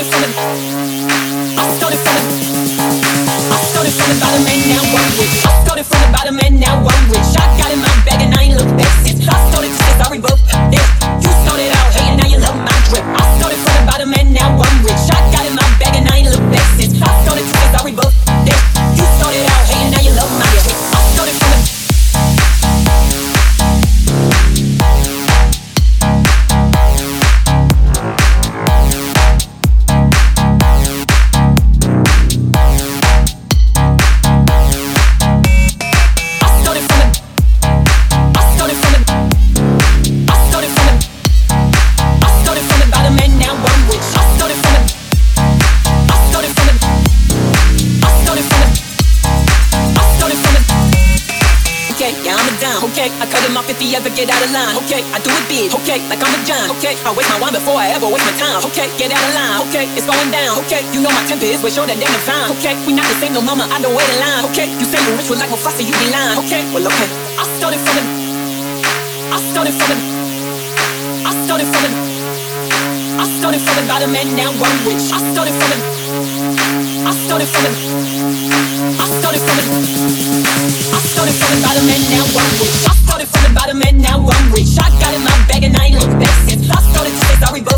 started from the bottom and now I'm rich. I started from the bottom and now I'm rich. I got in my bag and I ain't looked back since. I started to say sorry, but yeah, you started out hating, now you love my drip. I started from the bottom and now I'm rich. I got in my bag and I ain't looked back since. I started to say sorry, but yeah, you started out hating, now you love my drip. I started from the okay, I cut him off if he ever get out of line. Okay, I do it big. Okay, like I'm a John. Okay, I waste my wine before I ever waste my time. Okay, get out of line. Okay, it's going down. Okay, you know my temper is way shorter than the vine. Okay, we not the same, no mama, I don't wait in line. Okay, you say you rich with like Mufasa, you be lying. Okay, well okay, I started from the bottom and now I'm rich. I started from the bottom and now I'm rich. I started from the bottom and now I'm rich. I got in my bag and I ain't looked back since. I started to say sorry, but